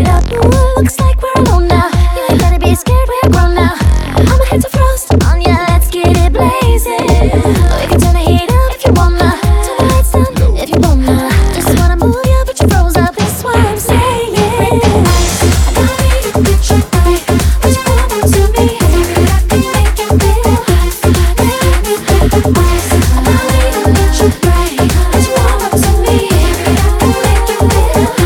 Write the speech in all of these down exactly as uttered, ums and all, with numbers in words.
it up. Ooh, looks like we're alone now. You ain't gotta be scared, we're grown now. I'ma hit the frost on ya, let's get it blazing. We can turn the heat up if you wanna. Turn the lights down if you wanna. Just wanna move ya, but you froze up. That's what I'm saying. I gotta be a picture right. What you come on to me? Baby, I can make you feel hot. Baby, I gotta be a picture right. What you come on to me? Baby, I can make you feel hot.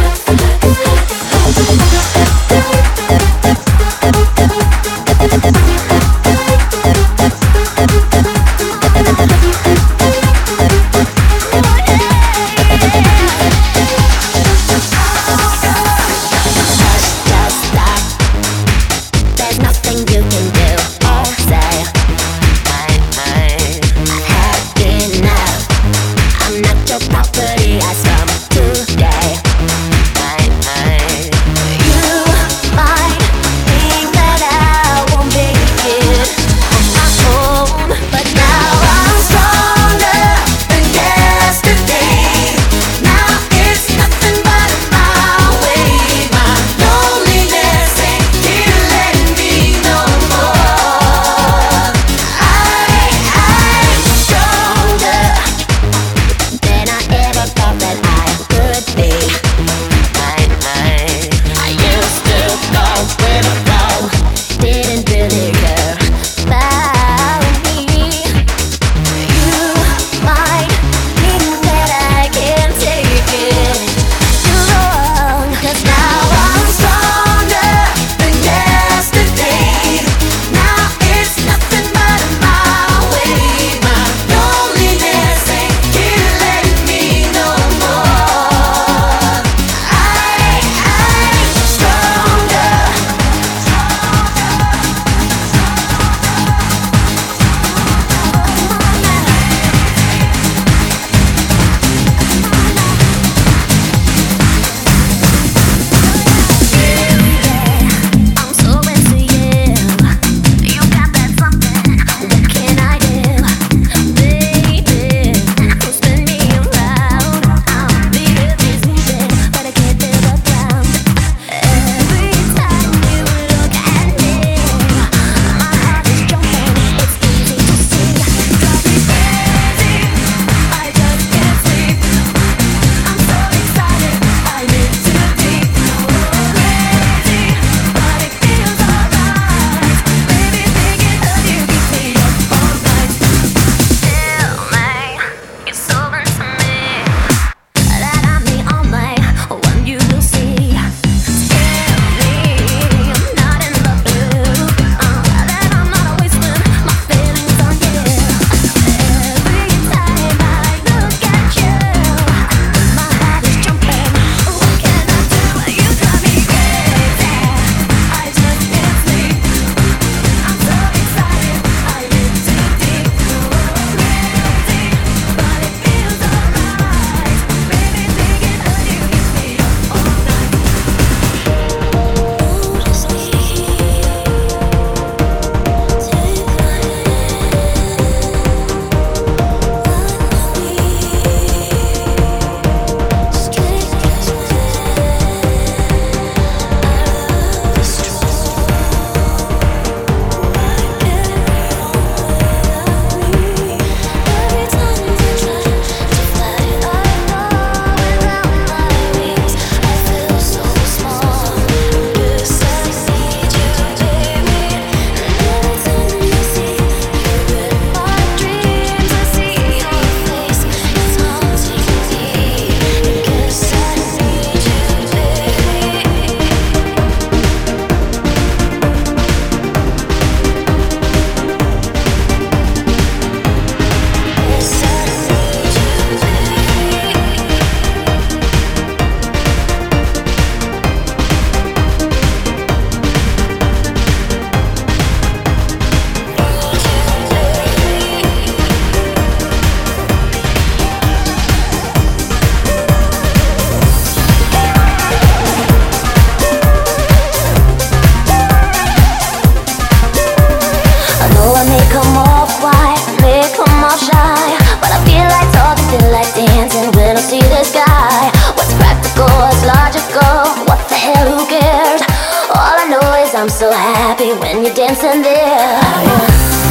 I'm so happy when you're dancing there. I'm a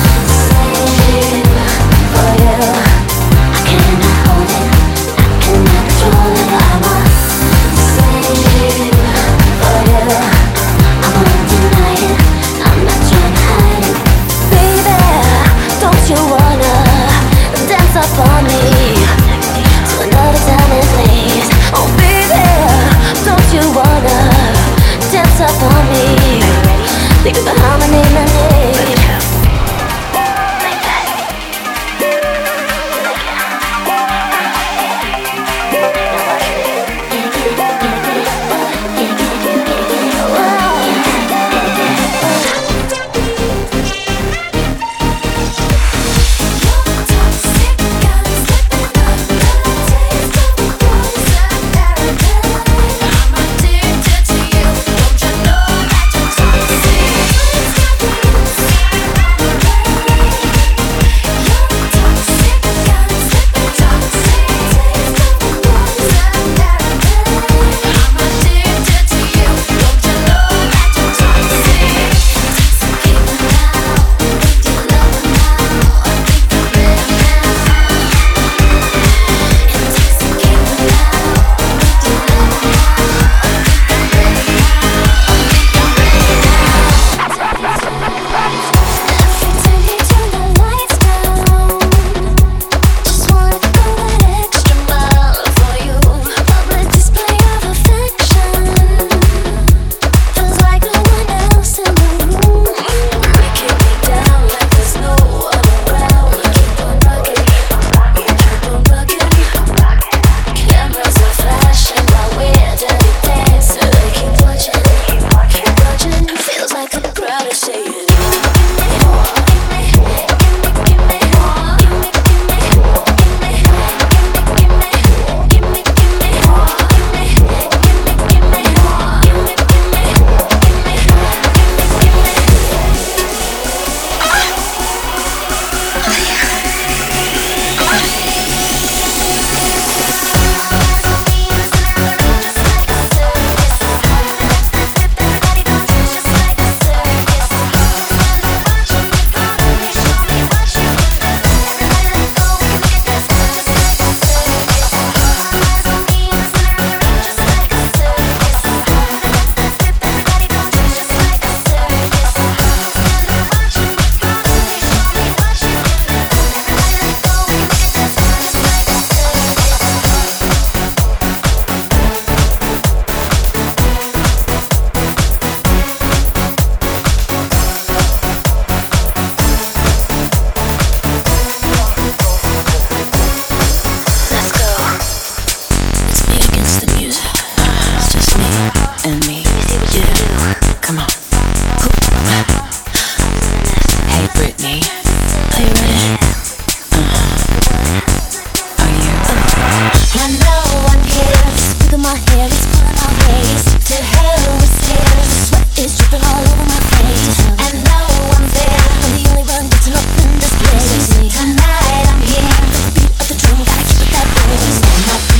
slave for you. I cannot hold it, I cannot control it. I'm a slave for you. I won't deny it, I'm not trying to hide it. Baby, don't you wanna dance up on me to another time and place? Oh baby, don't you wanna dance up on me? Think of the harmony in my name.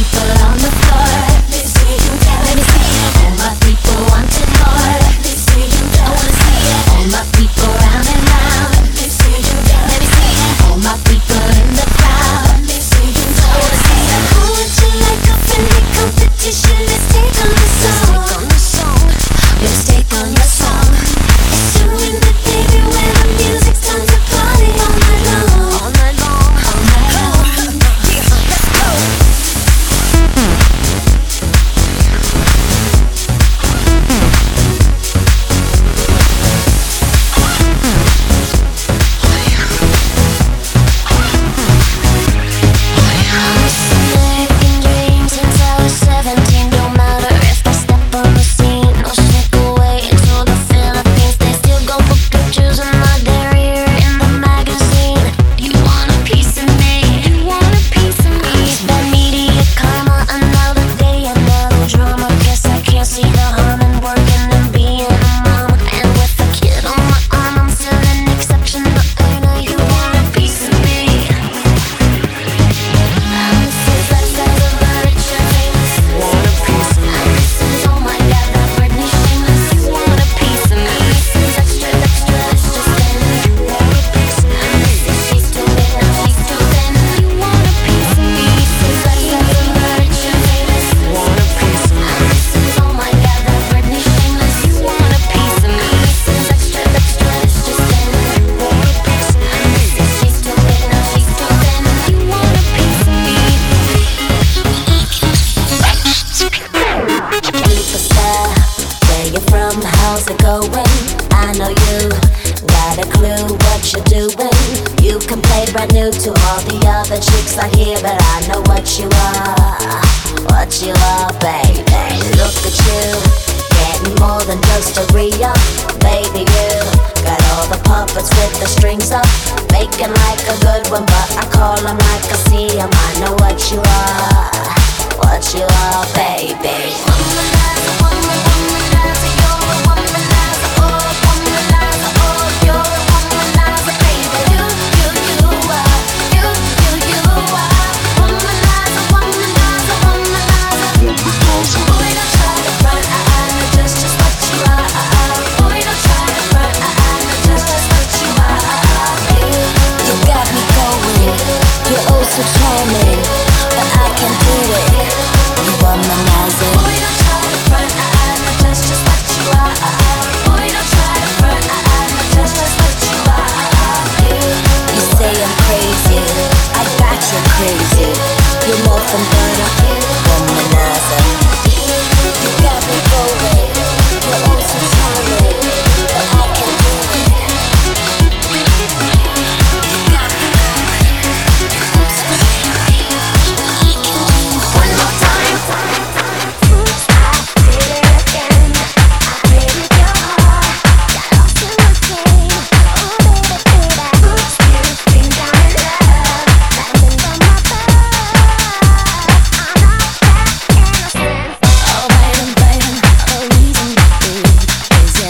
Let me see you from? How's it going? I know you got a clue what you're doing. You can play brand new to all the other chicks I hear, but I know what you are, what you are, baby. Look at you, getting more than just a re-up. Baby, you got all the puppets with the strings up, making like a good one, but I call them like I see them. I know what you are, what you are, baby. Womanizer, woman, womanizer, you're a womanizer, oh, womanizer, oh, you're a womanizer, baby. You, you, you are, you, you, you are. Womanizer, womanizer, womanizer. Boy, don't try to front, I, I know just, just what you are. Boy, don't try to front, I, I know just, just what you are. You, you got me going, you're oh so charming, but I can't do it. You womanizer. Boy, don't try to front, I, I know just, just what you are. Boy, don't try to front, I, I know just, just what you are. You, you say I'm crazy, I got you crazy. You're more than butter, womanizer. You got me going, you're oh so charming, but I can't do it. You got me going, you're oh so charming, but I can't do it. One more time. Oops, I did it again. I played with your heart, got lost in the game. Oh baby, baby. Oops, you think I'm in love, landing on my butt. I'm not that innocent. Oh baby, baby, the reason is you.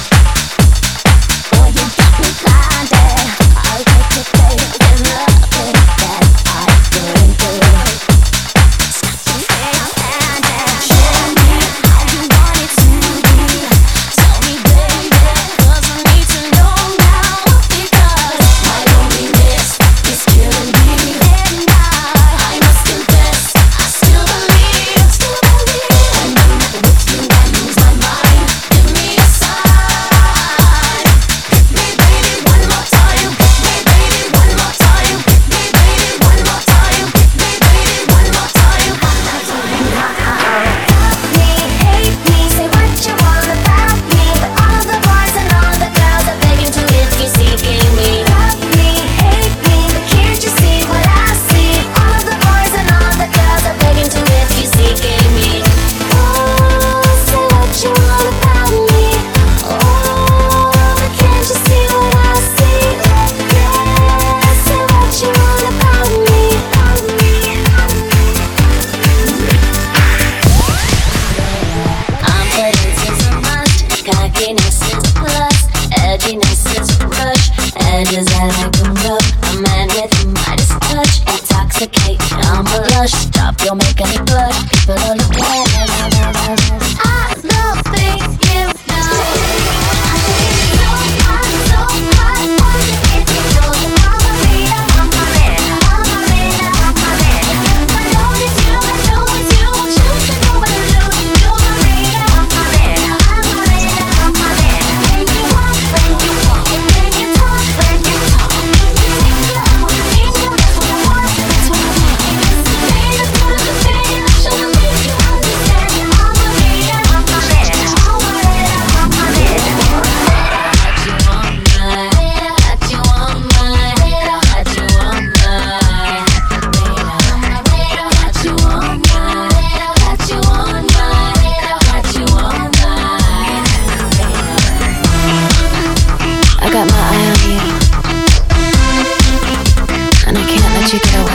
Boy, you got me blinded. I'll take it, baby. There's nothing that I couldn't do. Stop the way I'm standing. Show me how you want it to be. Tell me, baby, 'cause I need to know now. Because my loneliness is killing me, and I, I must confess, I still believe, still believe. When I'm not with you, I lose my mind. Give me a sign. Hit me, baby, one more time. Hit me, baby, one more time. Hit me, baby, one more time. Hit me, baby, one more time. Love me, hate me, say what you want about me, but all the boys and all the girls are begging to if you're seeking me. Love me, hate me, but can't you see what I see? All the boys and all the girls are begging to if you're seeking me. Oh, say what you want about me. Oh, but can't you see what I see? Yeah, say what you want about me. I'm putting things a must. Cockiness is a plus, edginess is a rush. Edges I like them rough. A man with a Midas touch, intoxicate. I'm a lush. Stop, you're making me blush. People are looking at us. I don't think you know. I think you know I'm so hot. Wonder if you know that I'm a leader, I'm a leader, I'm a leader, I'm a leader. I know it's you, I know it's you. Choose to know what to do. You're a leader, I'm a leader, I'm a leader, I'm a leader. When you walk, when you walk, and when you talk, when you talk, you think you own me, so that's what I want, that's what I want. It's the pain, it's not the pain. Show me if you understand. I'm a leader, I'm a leader, I'm a leader, I'm a leader. What you want, my, what you want, my, what you want, my, what you want, my, what you want, my. I got my eye on you, and I can't let you get away.